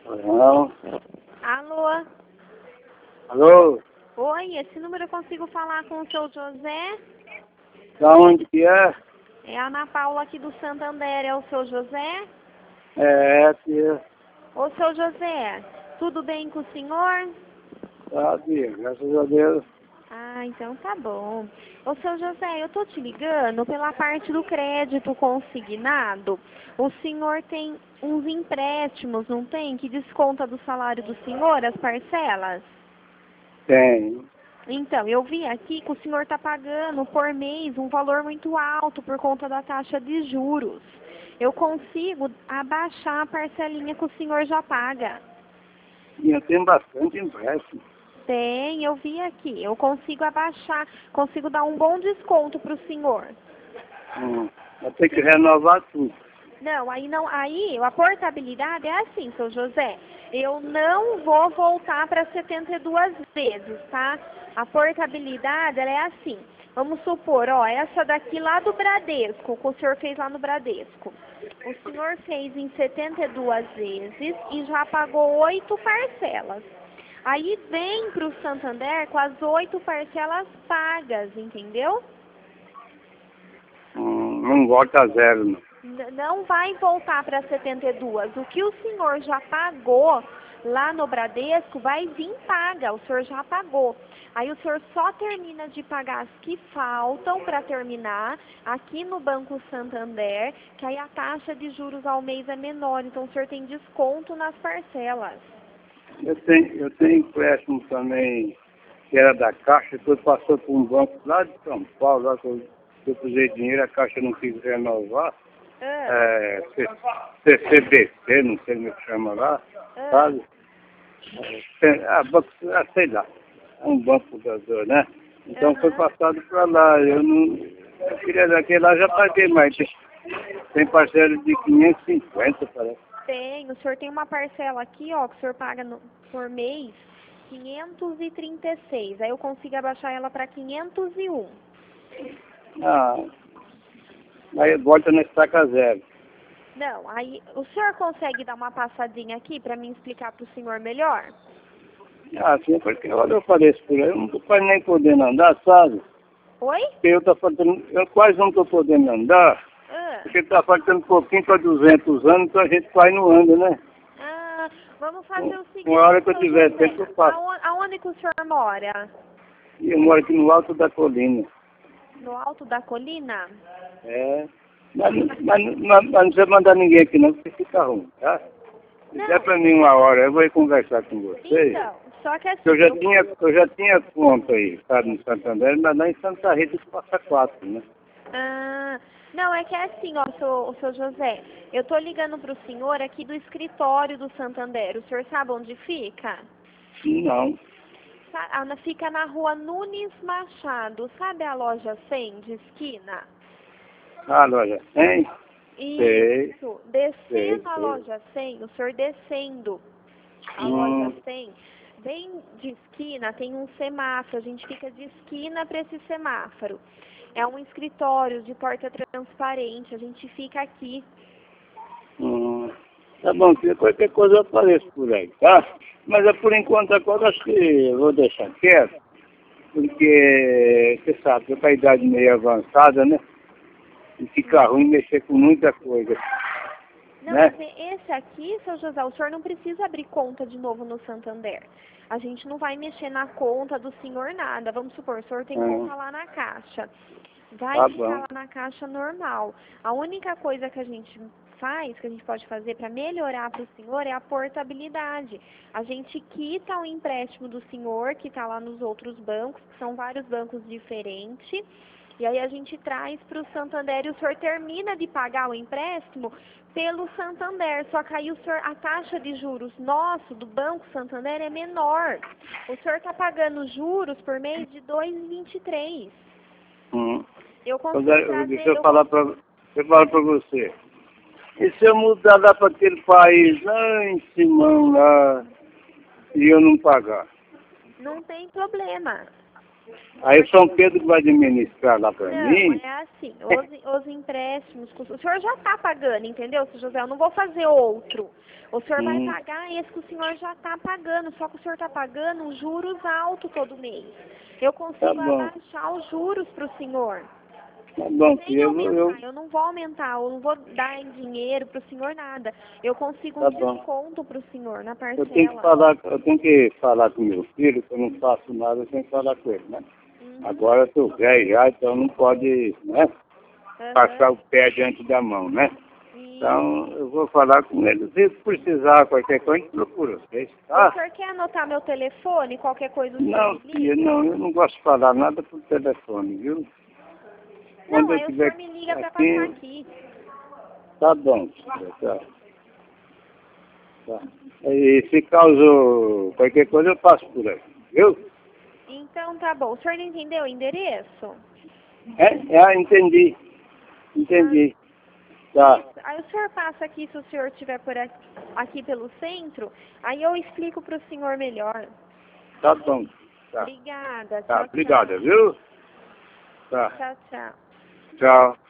Não. Alô? Alô? Oi, esse número eu consigo falar com o seu José? Da onde que é? É a Ana Paula aqui do Santander, é o seu José? É, tia. Ô, seu José, tudo bem com o senhor? Tá, tia, graças a Deus. Ah, então tá bom. Ô, seu José, eu tô te ligando pela parte do crédito consignado. O senhor tem uns empréstimos, não tem? Que desconta do salário do senhor as parcelas? Tem. Então, eu vi aqui que o senhor está pagando por mês um valor muito alto por conta da taxa de juros. Eu consigo abaixar a parcelinha que o senhor já paga. E eu tenho bastante empréstimo. Tem, eu vi aqui. Eu consigo abaixar, consigo dar um bom desconto para o senhor. Vai ter que renovar tudo. Não, aí a portabilidade é assim, seu José. Eu não vou voltar para 72 vezes, tá? A portabilidade, ela é assim. Vamos supor, ó, essa daqui lá do Bradesco, que o senhor fez lá no Bradesco. O senhor fez em 72 vezes e já pagou 8 parcelas. Aí vem para o Santander com as 8 parcelas pagas, entendeu? Não volta a zero, não. Não vai voltar para 72. O que o senhor já pagou lá no Bradesco vai vir paga. O senhor já pagou. Aí o senhor só termina de pagar as que faltam para terminar aqui no Banco Santander, que aí a taxa de juros ao mês é menor. Então o senhor tem desconto nas parcelas. Eu tenho empréstimo também, que era da Caixa, depois passou por um banco lá de São Paulo, lá que eu pusei dinheiro, a Caixa não quis renovar. CCBC, não sei como é que chama lá, sabe? Sei lá, é um banco né? Então foi passado para lá. Eu queria daquele lá, já paguei mais. Tem parcela de 550, parece. Tem, o senhor tem uma parcela aqui, ó, que o senhor paga por mês, 536. Aí eu consigo abaixar ela para 501. Aí volta na estaca zero. Não, aí o senhor consegue dar uma passadinha aqui para me explicar para o senhor melhor? Sim, porque olha, eu falei isso por aí, eu não estou quase nem podendo andar, sabe? Oi? Eu quase não estou podendo andar, porque está faltando um pouquinho para 200 anos, então a gente quase não anda, né? Vamos fazer o seguinte, Uma hora que eu seu tiver José, tempo, eu faço. aonde que o senhor mora? E eu moro aqui no alto da colina. No alto da colina? Mas não precisa mandar ninguém aqui não, porque fica ruim, tá? Se der para mim uma hora, eu vou conversar com você. Então, só que assim... Eu já tinha conta aí, sabe, no Santander, mas lá em Santa Rita que passa 4, né? Não, é que é assim, ó, o seu José, eu tô ligando pro senhor aqui do escritório do Santander. O senhor sabe onde fica? Não. Fica na rua Nunes Machado. Sabe a loja 100 de esquina? Loja 100? Isso. Descendo Sei. a loja 100, o senhor descendo a loja 100, bem de esquina tem um semáforo. A gente fica de esquina para esse semáforo. É um escritório de porta transparente. A gente fica aqui. Tá bom, qualquer coisa eu apareço por aí, tá? Mas por enquanto agora acho que eu vou deixar quieto, porque você sabe, eu com a idade meio avançada, né? E fica ruim mexer com muita coisa. Não, né? mas esse aqui, seu José, o senhor não precisa abrir conta de novo no Santander. A gente não vai mexer na conta do senhor nada. Vamos supor, o senhor tem conta lá na Caixa. Vai ficar lá na Caixa normal. A única coisa que a gente faz, que a gente pode fazer para melhorar para o senhor é a portabilidade. A gente quita o empréstimo do senhor, que está lá nos outros bancos, que são vários bancos diferentes, e aí a gente traz para o Santander e o senhor termina de pagar o empréstimo pelo Santander. Só que aí a taxa de juros nosso, do Banco Santander, é menor. O senhor está pagando juros por mês de 2,23. Eu consigo Deixa eu falar para você. E se eu mudar lá para aquele país, lá em Simão, lá, e eu não pagar? Não tem problema. Aí São Pedro vai administrar lá para mim? Não, é assim, os empréstimos, o senhor já está pagando, entendeu, seu José? Eu não vou fazer outro. O senhor vai pagar esse que o senhor já está pagando, só que o senhor está pagando juros altos todo mês. Eu consigo abaixar os juros para o senhor. Tá bom, eu não vou aumentar, eu não vou dar em dinheiro para o senhor nada. Eu consigo um desconto para o senhor na parcela. Eu tenho que falar com meu filho, que eu não faço nada sem falar com ele, né? Agora eu estou velho já, então não pode, né? Passar o pé diante da mão, né? Então eu vou falar com ele. Se precisar qualquer coisa, a gente procura vocês, tá? O senhor quer anotar meu telefone, qualquer coisa? Não, filha, não, eu não gosto de falar nada por telefone, viu? Não, aí o senhor me liga para passar aqui. Tá bom, tá. E se caso qualquer coisa, eu passo por aí, viu? Então tá bom. O senhor não entendeu o endereço? Entendi. Entendi. Tá. Aí o senhor passa aqui, se o senhor estiver por aqui pelo centro, aí eu explico para o senhor melhor. Tá bom. Tá. Obrigada. Tá, obrigada, viu? Tá. Tchau, tchau. Tchau.